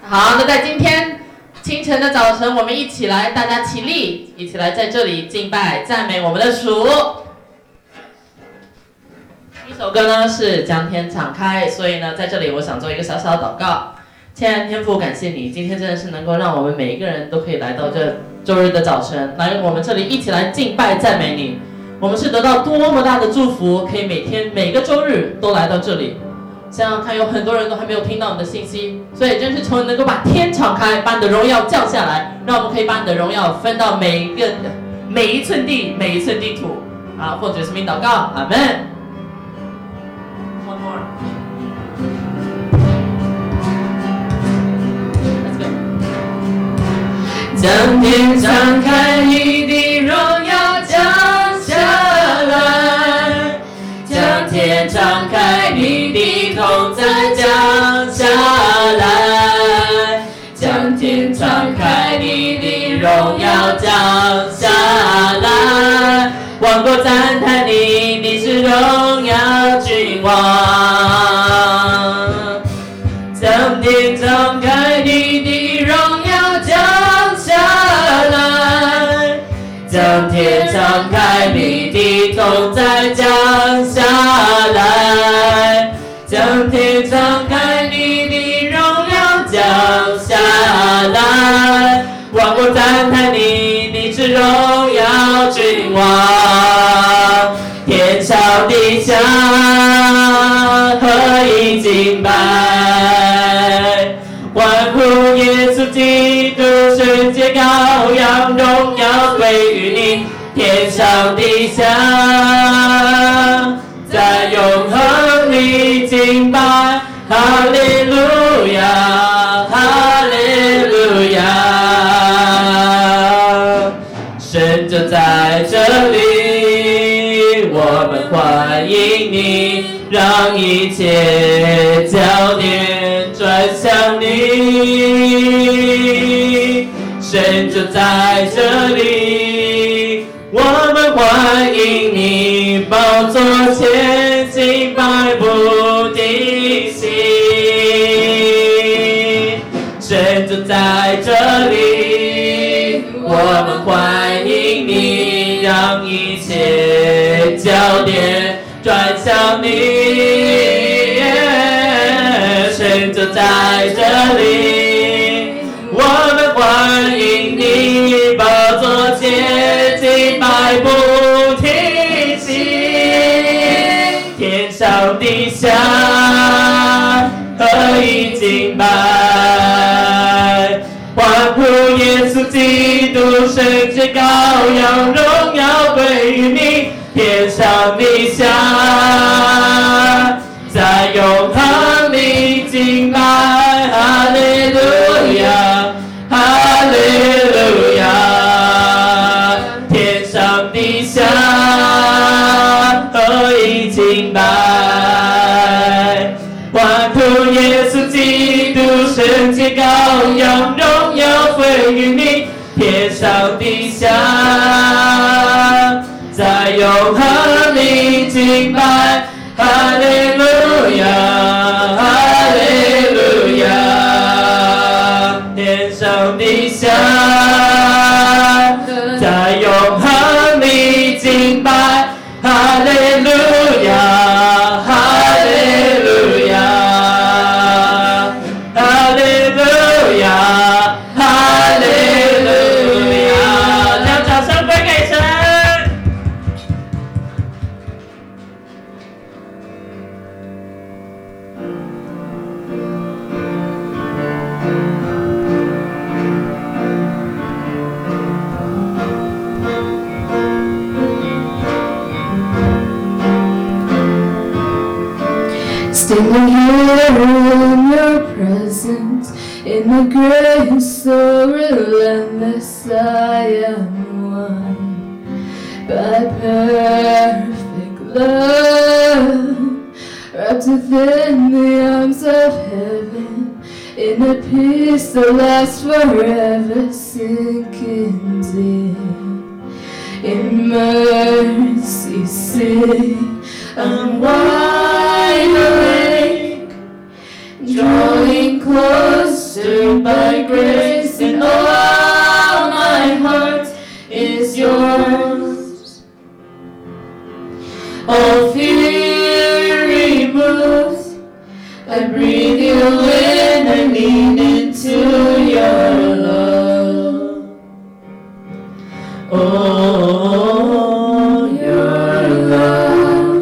好，那在今天清晨的早晨，我们一起来，大家起立，一起来在这里敬拜赞美我们的主。第一首歌呢是将天敞开，所以呢在这里我想做一个小小的祷告。亲爱的天父，感谢你今天真的是能够让我们每一个人都可以来到这周日的早晨，来我们这里一起来敬拜赞美你。我们是得到多么大的祝福，可以每个周日都来到这里。想想看，有很多人都还没有听到你的信息，所以真是求你能够把天敞开，把你的荣耀降下来，让我们可以把你的荣耀分到每一寸地、每一寸地土。好，奉主耶稣名祷告，阿门。One more. Let's go. 将天敞开，你的荣耀降下来。将天敞开，你的同在降下来。将天敞开，你的荣耀降下来。万国赞叹你，你是荣耀君王。将天敞开，你的荣耀降下来。将天敞开，你的同在降下来。将天敞开，你的荣耀降下来。万国赞叹你，你是荣耀君王。天上地下合一敬拜，欢呼耶稣基督，圣洁羔羊，荣耀归于你。天上地下在永恒里敬拜，哈利路亚，哈利路亚。神就在这里，我们欢迎你，让一切焦点转向你。神就在这里，我们欢迎你，宝座前敬拜不停息。神就在这里，我们欢迎你，让一切焦点转向你。神就在这里，我们欢迎你，宝座前敬拜不停息。天上地下合一敬拜，欢呼耶稣基督，圣洁羔羊，荣耀归于你。天上地下在永恒里敬拜，哈利路亚，哈利路亚。天上地下合一敬拜，欢呼耶稣基督，圣洁羔羊，荣耀归于你。天上地下在永恒里敬拜，哈利路亚，哈利路亚。天上地下在永恒里敬拜，哈利路亚，哈利路亚，哈利路亚，哈利路亚。将掌声归给神。 Standing here in your presence, in the grace so relentless, I am won by perfect love, wrapped within the arms of heaven, in a peace that lasts forever, sinking deep in mercy sit. I'm wide awake, drawing close stirred by grace, and all my heart is yours. All fear removed, I breathe you in, I lean into your love. Oh, your love.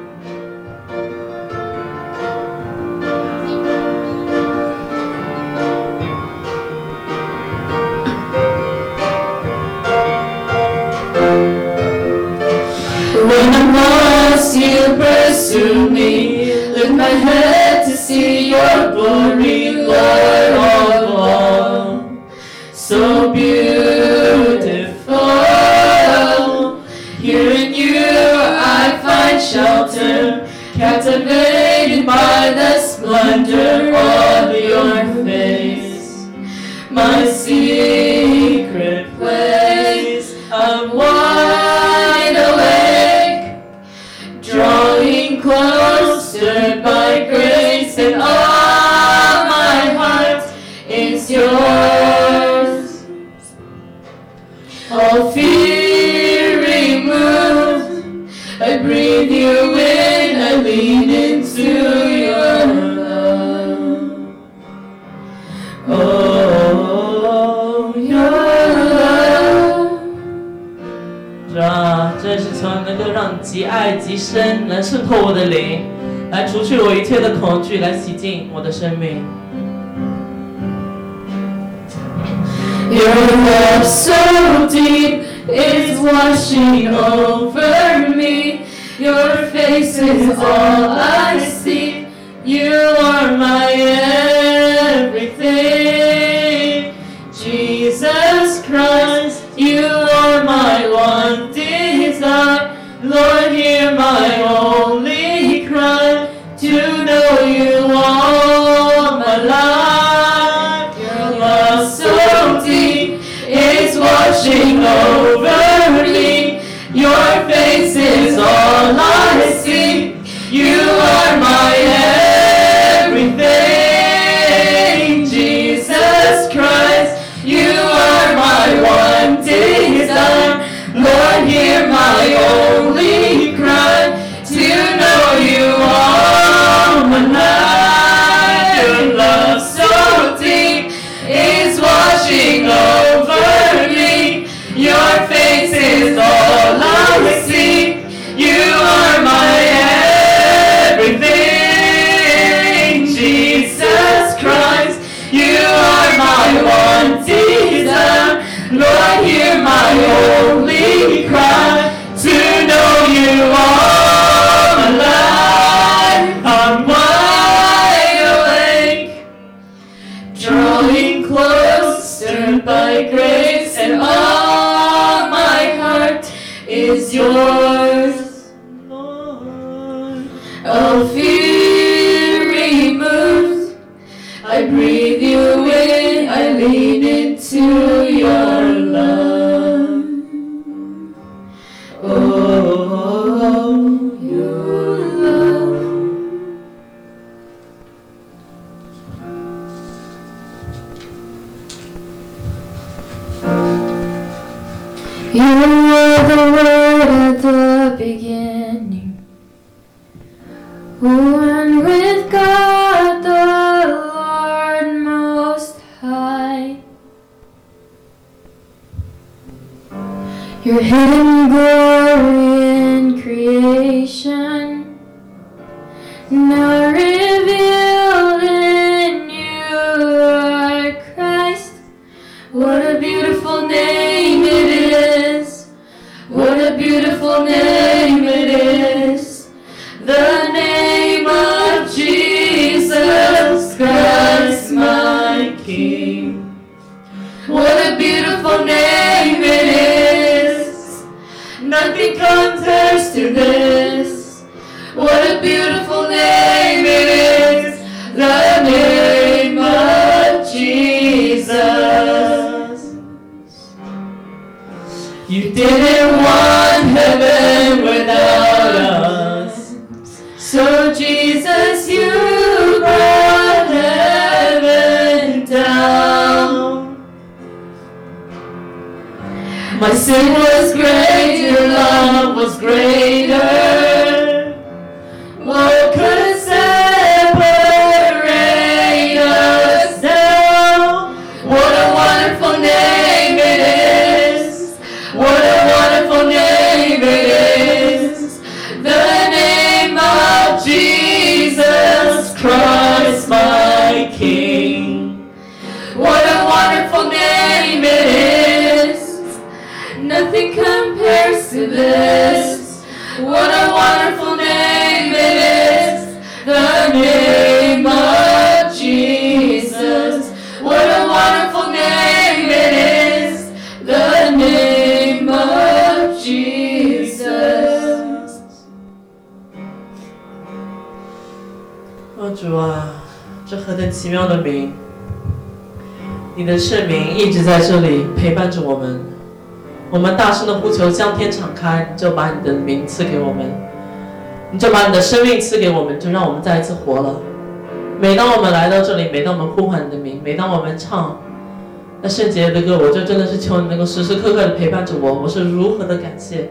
When I'm lost, you pursue me. Lift my head to see your glory, Lord of all. So beautiful. Here in you I find shelter, captivated by the splendor of your face. My secret place, I'm wide awake, drawing closer by grace, and all my heart is yours. All fear removed, I breathe you in, I lean into your love. Oh, your love. 是啊，这是从能够让极爱极深，能渗透我的灵，来除去我一切的恐惧，来洗净我的生命。 Your love so deep is washing over me. Your face is all I see. You are my everything. Jesus Christ, you are my one desire. Lord, hear my only cry, to know you all my life. Your love so deep is washing over me. Your face is all I see. You are my everything. Jesus Christ, you are my one desire. Lord, hear my only cry, to know you all my life. Your love so deep is washing over me. Your face is all I see. You are my everything. Jesus Christ, you are my one desire. Lord, hear my only cry, to know you all my life. I'm wide awake, drawing closer by grace, and all my heart is yours. All fear removed, I breathe you in, I lean into your love. Oh, your love. You were the Word at the beginning, one with God the Lord Most High. Your hidden glory in creation, now revealed in you are Christ. What a beautiful name it is. What a beautiful name it is. The name of Jesus Christ, my King. What a beautiful name it is. Nothing compares to this. What a beautiful name it is. The name of Jesus. You didn't want heaven without us. So Jesus, you brought heaven down. My sin was great, your love was greater. What could separate us now? What a wonderful name it is. What a wonderful name it is. The name of Jesus Christ, my King. What a wonderful name it is. Nothing compares to this. What a wonderful name it is. The name of Jesus. What a wonderful name it is. The name of Jesus. 主啊，这何等奇妙的名！你的圣名一直在这里陪伴着我们。我们大声的呼求，将天敞开，你就把你的名赐给我们，你就把你的生命赐给我们，就让我们再一次活了。每当我们来到这里，每当我们呼唤你的名，每当我们唱那圣洁的歌，我就真的是求你能够时时刻刻的陪伴着我。我是如何的感谢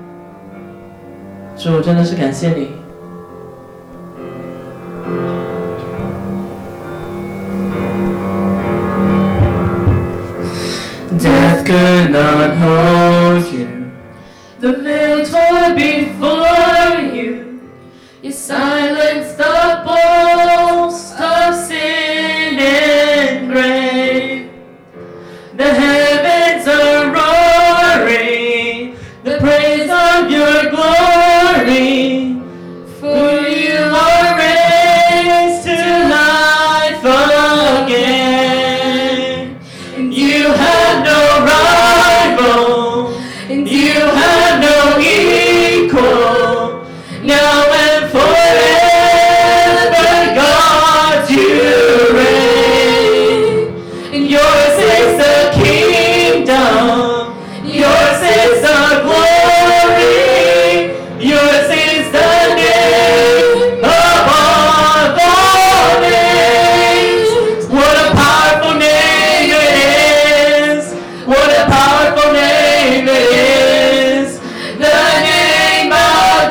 主，真的是感谢你。Death could not hold you. The veil tore before you. You silenced the boast of sin and grave. The heavens are roaring, the praise of your glory. For you are raised to life again. And you have no rival, and you have no equal. Now and forever, God, you reign. And yours is the kingdom, yours is the glory, yours is the name above all names. What a powerful name it is! What a powerful name it is! The name of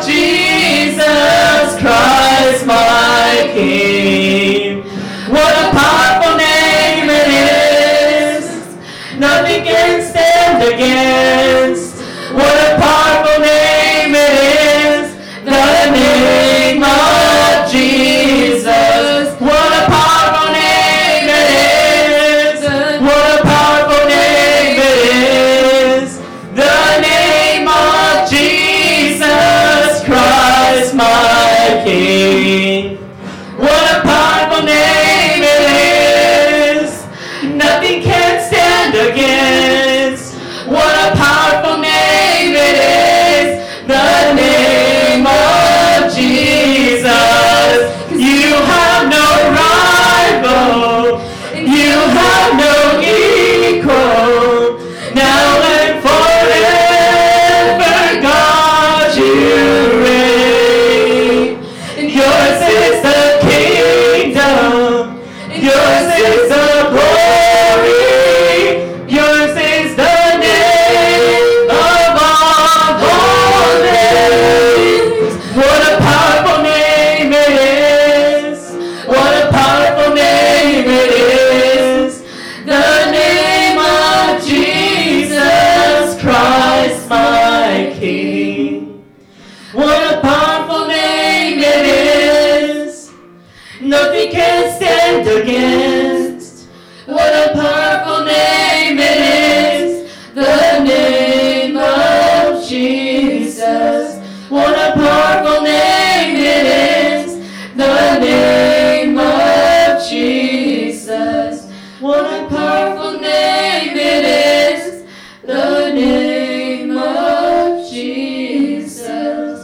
Jesus Christ, my King. What a powerful name it is! Nothing can stand against. What a powerful name it is! The name of Jesus. What a powerful name it is! What a powerful name it is! The name of Jesus Christ, my King. What a powerful name it is! Nothing can stand against. What a powerful name it is! The name of Jesus. You have no rival, and you have no equal. Now and forever, God, you reign. And yours is the kingdom, yours is the glory, yours is the name above all names. What a powerful name it is! What a powerful name it is! The name of Jesus Christ, my King. What a powerful name it is! Nothing can stand against. What a powerful name it is! The name of Jesus. What a powerful name it is! The name of Jesus. What a powerful name it is! The name of Jesus.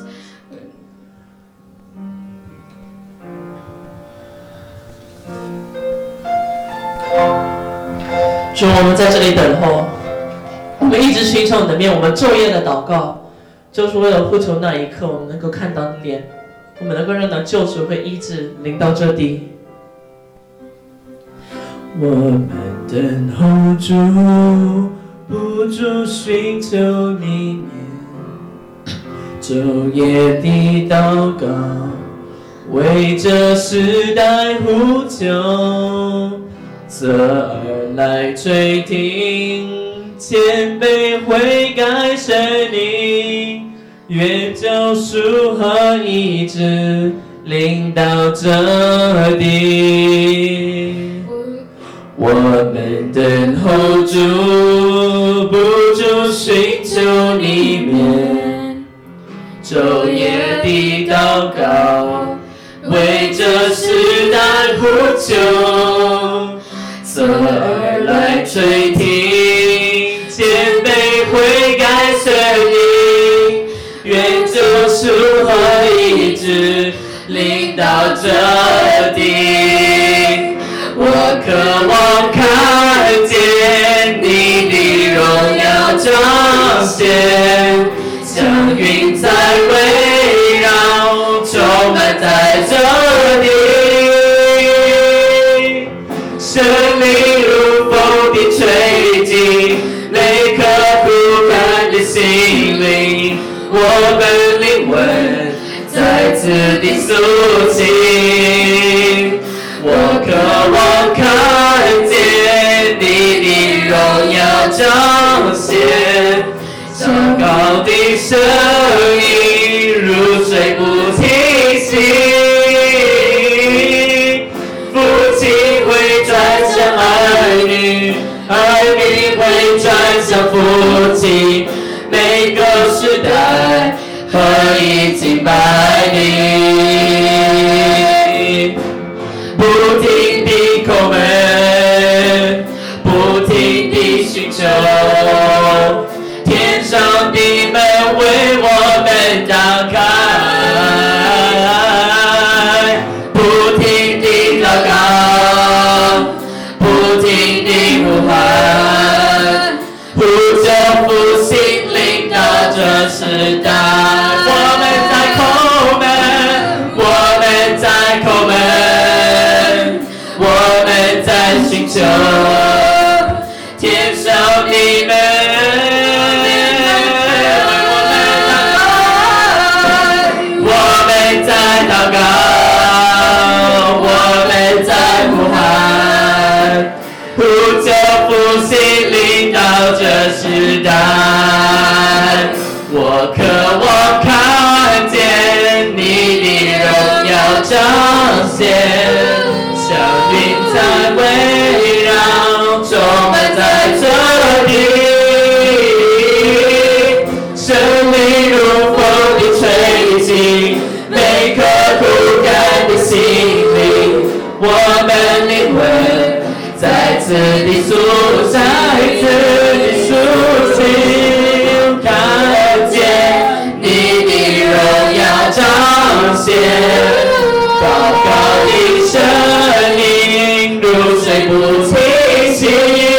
主，我们在这里等候，我们一直寻求你的面，我们昼夜的祷告，就是为了呼求那一刻，我们能够看到你的脸，我们能够让到救赎会医治临到这地。我们等候主不住寻求你面，昼夜地祷告，为这时代呼求，侧耳来垂听，谦卑悔改神灵，愿救赎和医治临到这地。我们等候主，不住寻求你面，昼夜地祷告，为这时代呼求，侧耳来垂听，谦卑悔改神灵，愿救赎和医治临到这地。我渴望看见你的荣耀彰显，像云彩围绕，充满在这地。生命如风的吹进每颗不甘的心灵，我们灵魂再次的苏醒。我渴望看见你的荣耀彰显，像高的声音如水不停息。父亲会转向儿女，儿女会转向父亲，每个时代何以敬拜你。不停地叩门，不停地寻求，天上的门为我们打开，不停地祷告，不停地呼喊，呼救复兴临到这时代。我们在叩门，我们在叩门，我们在寻求天上的门，我们在祷告，我们在呼喊，呼救复兴临到这时代。我渴望看见你的荣耀彰显，像云彩围绕，充满在这地。生命如风的吹进每颗不甘的心灵，我们灵魂再次的苏醒，再次的苏醒，看见你的荣耀彰显，高高的声音如水不停息。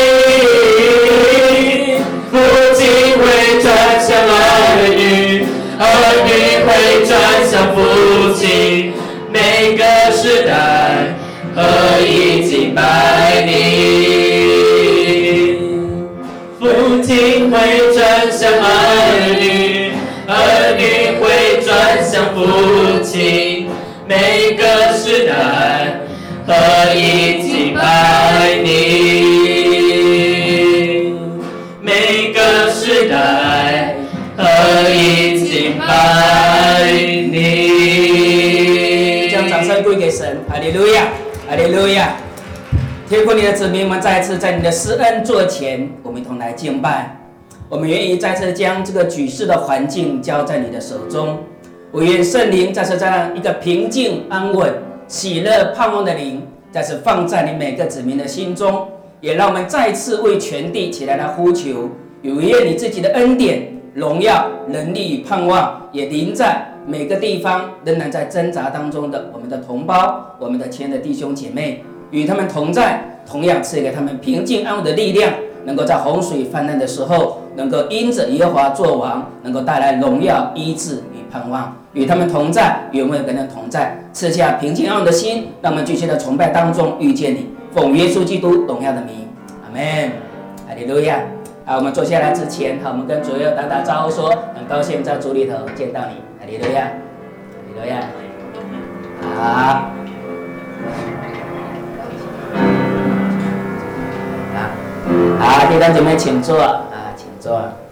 父亲会转向儿女，儿女会转向父亲，每个时代何以敬拜你。父亲会转向儿女，儿女会转向父亲，每个时代何以敬拜你。每个时代何以敬拜你。 将掌声归给神，哈利路亚，哈利路亚。天父，你的子民们再次在你的施恩座前，我们一同来敬拜。我们愿意再次将这个举世的环境交在你的手中。我愿圣灵再次将一个平静、安稳、喜乐、盼望的灵，再次放在你每个子民的心中。也让我们再次为全地起来呼求，也愿你自己的恩典、荣耀、能力与盼望，也临在每个地方仍然在挣扎当中的我们的同胞、我们的亲爱的弟兄姐妹，与他们同在，同样赐给他们平静安稳的力量，能够在洪水泛滥的时候，能够因着耶和华作王，能够带来荣耀、医治与盼望。与他们同在，与我们跟他们同在，赐下平静安稳的心，让我们继续在崇拜当中遇见你。奉耶稣基督荣耀的名，阿们，哈利路亚。 我们坐下来之前，我们跟主要打招呼说，很高兴在主里头见到你，哈利路亚，哈利路亚。好，弟兄姐妹请坐请坐。